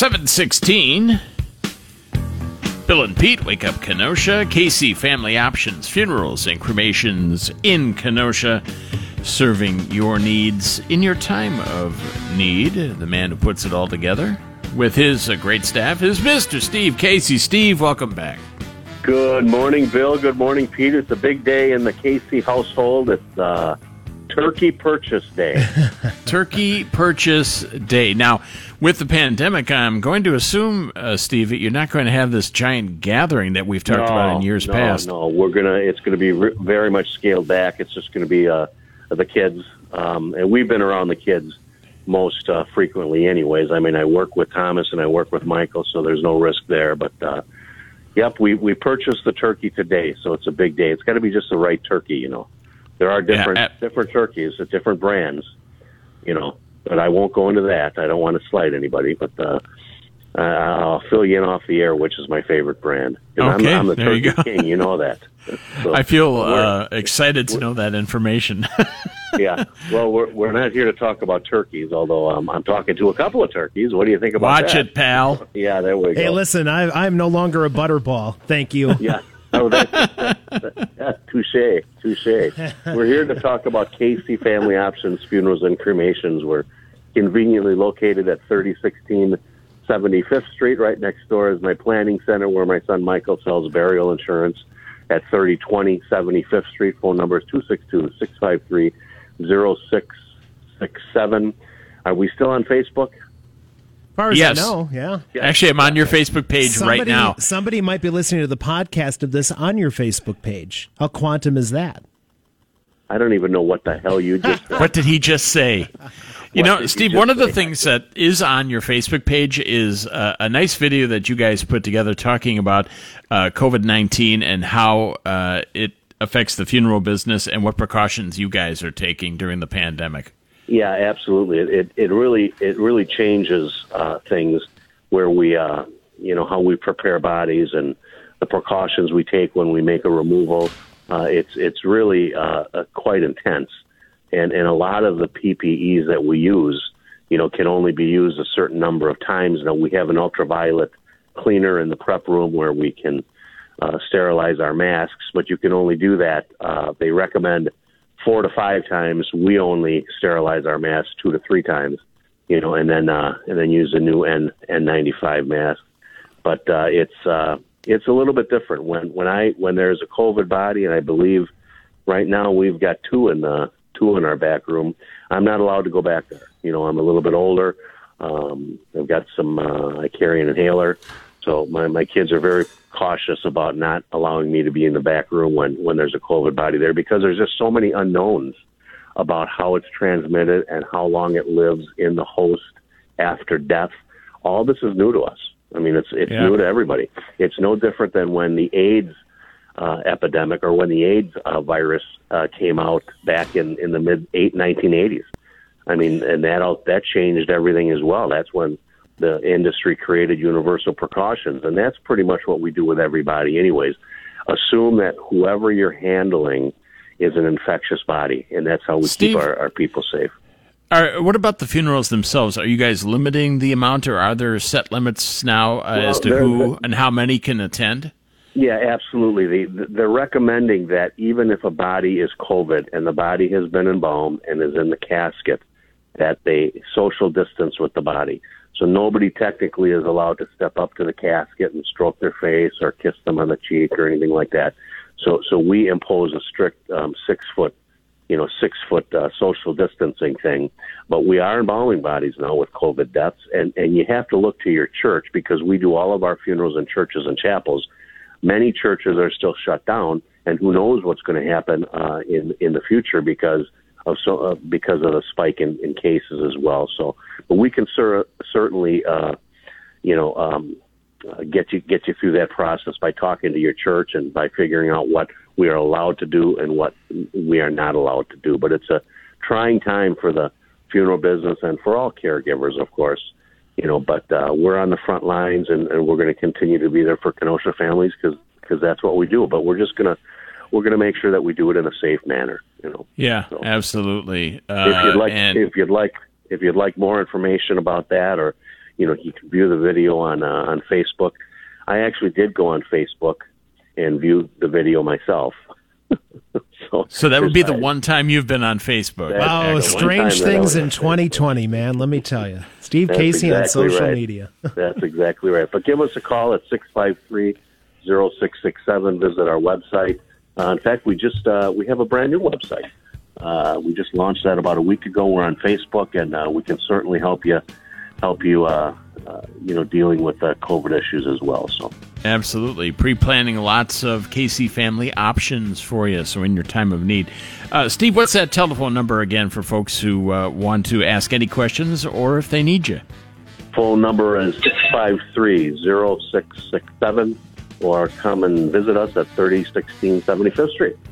7:16. Bill and Pete, Wake Up Kenosha. Casey Family Options, funerals and cremations in Kenosha, serving your needs in your time of need. The man who puts it all together with his great staff is Mr. Steve Casey. Steve, welcome back. Good morning, Bill. Good morning, Pete. It's a big day in the Casey household. It's Turkey Purchase Day. Turkey Purchase Day. Now, with the pandemic, I'm going to assume, Steve, that you're not going to have this giant gathering that we've talked about in years past. No, it's going to be very much scaled back. It's just going to be the kids, and we've been around the kids most frequently anyways. I mean, I work with Thomas and I work with Michael, so there's no risk there. But, yep, we purchased the turkey today, so it's a big day. It's got to be just the right turkey, you know. There are different turkeys at different brands, you know, but I won't go into that. I don't want to slight anybody, but I'll fill you in off the air, which is my favorite brand. Okay, I'm the there turkey king, you know that. So, I feel excited to know that information. Yeah, well, we're not here to talk about turkeys, although I'm talking to a couple of turkeys. What do you think about that? Watch it, pal. Yeah, there we go. Hey, listen, I'm no longer a butterball. Thank you. Yeah. Oh, touche. We're here to talk about Casey Family Options, Funerals and Cremations. We're conveniently located at 3016 75th Street. Right next door is my planning center where my son Michael sells burial insurance at 3020 75th Street. Phone number is 262-653-0667. Are we still on Facebook? As far as Yes. I know, yeah. Actually, I'm on your Facebook page right now. Somebody might be listening to the podcast of this on your Facebook page. How quantum is that? I don't even know what the hell you just said. What did he just say? You know, Steve, one of the things that is on your Facebook page is a nice video that you guys put together talking about COVID-19 and how it affects the funeral business and what precautions you guys are taking during the pandemic. Yeah, absolutely. It really changes things where we, how we prepare bodies and the precautions we take when we make a removal. It's really quite intense, and a lot of the PPEs that we use, can only be used a certain number of times. Now we have an ultraviolet cleaner in the prep room where we can sterilize our masks, but you can only do that. They recommend 4 to 5 times. We only sterilize our masks 2 to 3 times, and then use a new N95 mask. But it's a little bit different when there's a COVID body, and I believe right now we've got two in our back room. I'm not allowed to go back there. I'm a little bit older. I've got I carry an inhaler, so my kids are very cautious about not allowing me to be in the back room when there's a COVID body there, because there's just so many unknowns about how it's transmitted and how long it lives in the host after death. All this is new to us. I mean, it's new to everybody. It's no different than when the AIDS epidemic or when the AIDS virus came out back in the mid-1980s. I mean, and that changed everything as well. That's when the industry created universal precautions, and that's pretty much what we do with everybody anyways. Assume that whoever you're handling is an infectious body, and that's how we keep our people safe. What about the funerals themselves? Are you guys limiting the amount, or are there set limits now as to who and how many can attend? Yeah, absolutely. They're recommending that even if a body is COVID and the body has been embalmed and is in the casket, that they social distance with the body. So nobody technically is allowed to step up to the casket and stroke their face or kiss them on the cheek or anything like that. So we impose a strict 6 foot social distancing thing. But we are embalming bodies now with COVID deaths, and you have to look to your church, because we do all of our funerals in churches and chapels. Many churches are still shut down, and who knows what's going to happen in the future because of the spike in cases as well. So, but we can certainly get you through that process by talking to your church and by figuring out what we are allowed to do and what we are not allowed to do. But it's a trying time for the funeral business and for all caregivers, of course. But we're on the front lines, and we're going to continue to be there for Kenosha families because that's what we do. But we're going to make sure that we do it in a safe manner. Yeah, so, absolutely. If you'd like more information about that, or he can view the video on Facebook. I actually did go on Facebook and view the video myself. So that would be the one time you've been on Facebook. Wow, strange things in 2020, man. Let me tell you. Steve Casey on social media. That's exactly right. But give us a call at 653-0667. Visit our website. In fact, we have a brand new website. We just launched that about a week ago. We're on Facebook, and we can certainly help you dealing with COVID issues as well. So absolutely, pre-planning lots of Casey family options for you. So in your time of need, Steve, what's that telephone number again for folks who want to ask any questions or if they need you? Phone number is 653-0667, or come and visit us at 3016 75th Street.